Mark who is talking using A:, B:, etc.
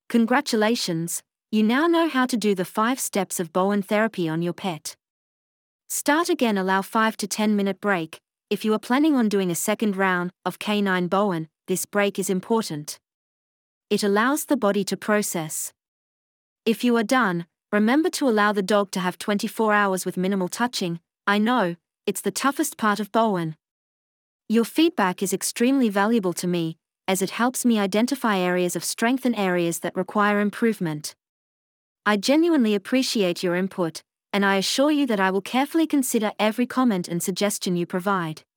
A: Congratulations, you now know how to do the 5 steps of Bowen therapy on your pet. Start again, allow 5 to 10 minute break. If you are planning on doing a second round of canine Bowen, this break is important. It allows the body to process. If you are done, remember to allow the dog to have 24 hours with minimal touching. I know, it's the toughest part of Bowen. Your feedback is extremely valuable to me, as it helps me identify areas of strength and areas that require improvement. I genuinely appreciate your input, and I assure you that I will carefully consider every comment and suggestion you provide.